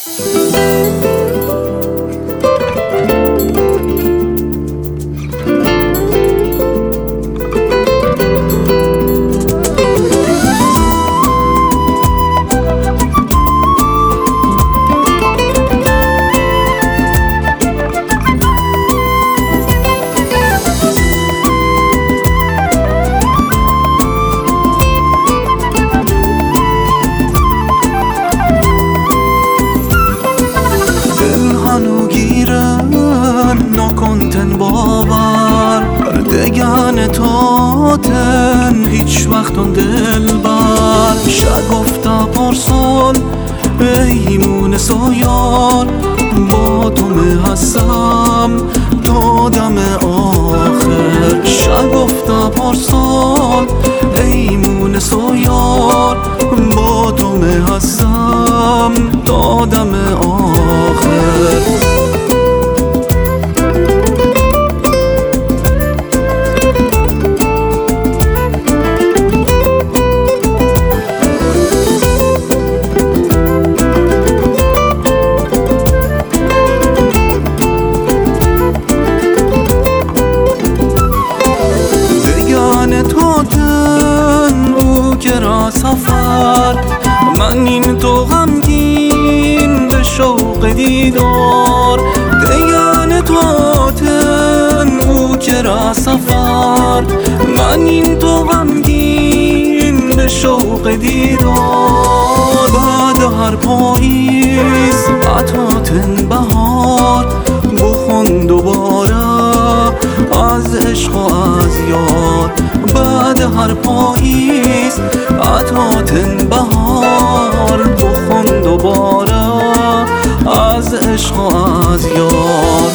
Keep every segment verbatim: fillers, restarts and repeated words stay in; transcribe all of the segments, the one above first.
نکنتن باور دگن تاتن هیچ وقتون دل بر شگفتا پارسال ایمون سایار با تو هستم تا دم آخر شگفتا پارسال ایمون سایار با تو هستم تا دم آخر کرا سفر من این تو غمگین به شوق دیدار دیان تواتن او کرا سفر من این تو غمگین به شوق دیدار بعد هر پاییز عطاتن بهار بخون دوباره از عشق و از یار بعد هر پاییز عطاتن بهار بخون دوباره از عشق و از یار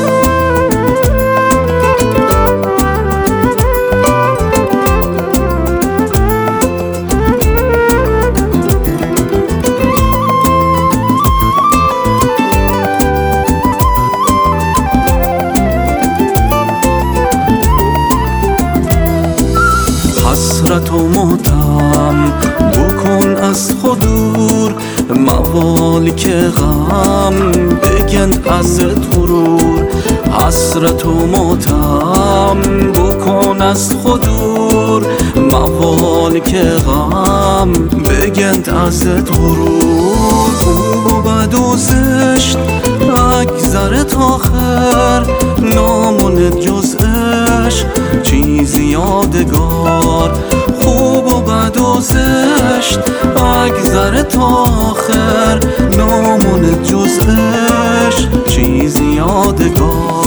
حسرت و ماتم بکن از خود دور موال که غم بگند از غرور حسرت و ماتم بکن از خود دور موال که غم بگند از غرور خوب و بد و زشت اگذرت آخر ناموند جز عشق چیزی یادگار خوب و بد و زشت اگذرت آخر ناموند جز عشق چیزی یادگار